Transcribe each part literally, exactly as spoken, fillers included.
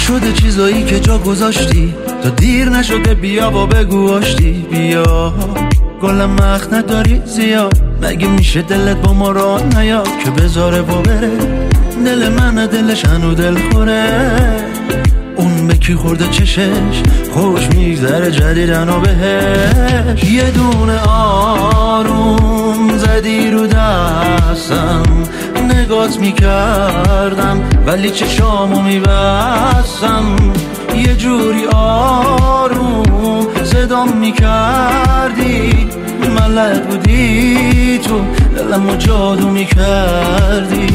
شده چیزایی که جا گذاشتی تا دیر نشده بیا و بگو آشتی. بیا گلم مخ نداری زیاد، مگه میشه دلت با ما را نیا که بذاره و بره. دل من دلش هنو دل خوره، اون به کی خورده چشش خوش میگذره جدیدن و بهش. یه دونه آروم زدی رو دستم، نگات میکردم ولی چشامو میبستم. یه جوری آروم صدام میکردی، ملک بودی تو دلمو جادو میکردی.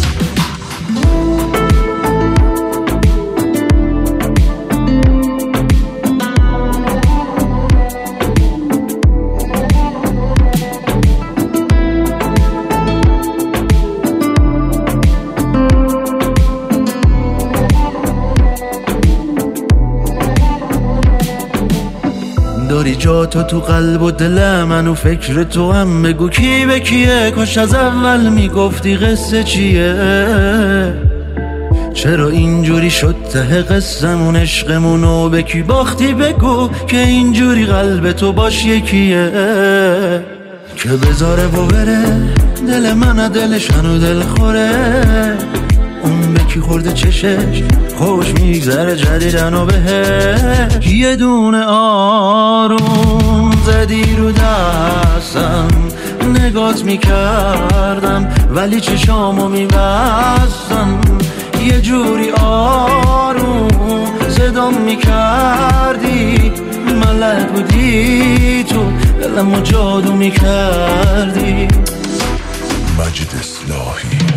داری جا تو تو قلب و دل من و فکر تو هم، بگو کی به کیه. کاش از اول میگفتی قصه چیه، چرا اینجوری شد ته قصمون عشقمونو به کی باختی. بگو که اینجوری قلب تو باش یکیه که بذاره و بره. دل من دلش هنو دل خوره، اون به کی خورده چشش خوش میگذره جدیدن و بهش. یه دونه آروم زدی رو دستم، نگات میکردم ولی چشامو میبستم. یه جوری آروم صدام میکردی، ملک بودی تو دلمو جادو میکردی. مجید اصلاحی.